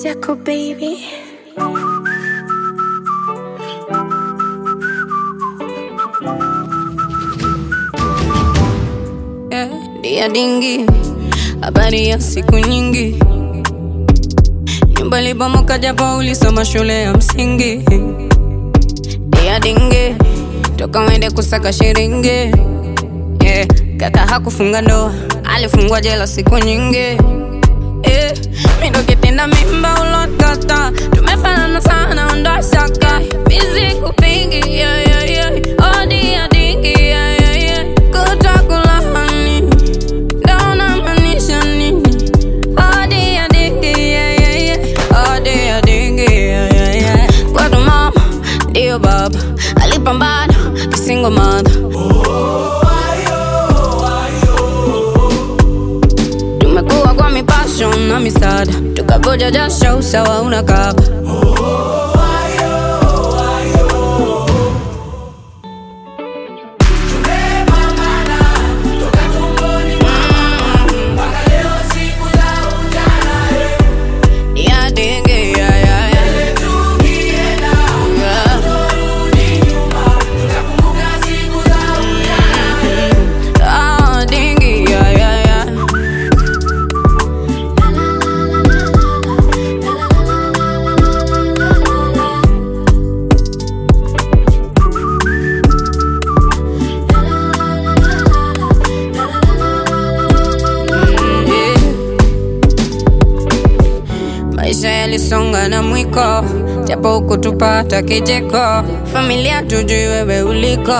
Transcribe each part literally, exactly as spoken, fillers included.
Jaco baby. Yeah, dia dingi, habari ya siku nyingi. Nyumba ilibomoka japo ulisoma shule ya msingi. Dia dingi, toka wende kusaka shiringi. Yeah, kaka hakufunga ndoa, alifungwa jela siku nyingi. Yeah, mindo kitenda mimba ulokata, tumefanana sana ondoa shaka. Busy kupingi, yeah yeah yeah. Oh dia dingi, yeah yeah yeah. Kutakula hani, dauna manisha nini. Oh dia dingi, yeah yeah yeah. Oh dia dingi, yeah yeah yeah. Kwa tu mama, dio baba, alipambana kisingle mother. Tumekuwa kwa mipassion na misada, tukavuja jasho usawa unakaba. Maisha yalisonga na mwiko, japo ukutupata kijeko. Familia tujui wewe uliko.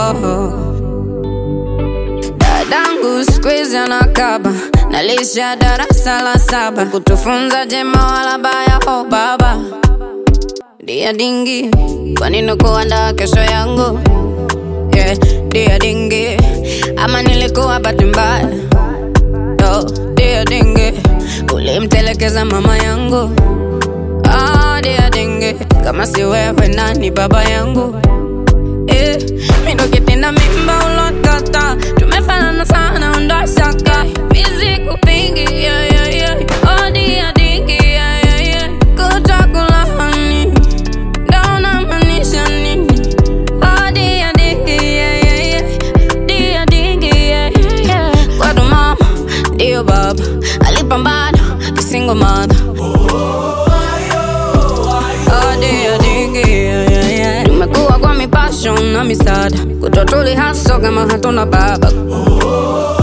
Dadangu squeeze anakaba, nalisha darasa la saba. Kutufunza jema wala baya ho baba. Dia dingi, kwa nini kuandaa kesho yangu? Yeah, dia dingi, ama nilikuwa bahati mbaya. Oh, dia dingi, ulimtelekeza mama yangu. Ah, dia dingi, kama si wewe nani baba yangu? Eh, mindo kitenda mimba ulokata, tumefanana sana ondoa shaka. Busy kupingi, yeah yeah yeah. Oh dia dingi, yeah yeah yeah. Kutakula hani, dauna manisha nini. Oh dia dingi, yeah yeah yeah. Dia dingi, yeah yeah yeah. Kwa tu mama, dio baba, alipambana kisingle mother. Tumekuwa kwa mipassion na misada, kutwa tuli haso kama hatuna baba.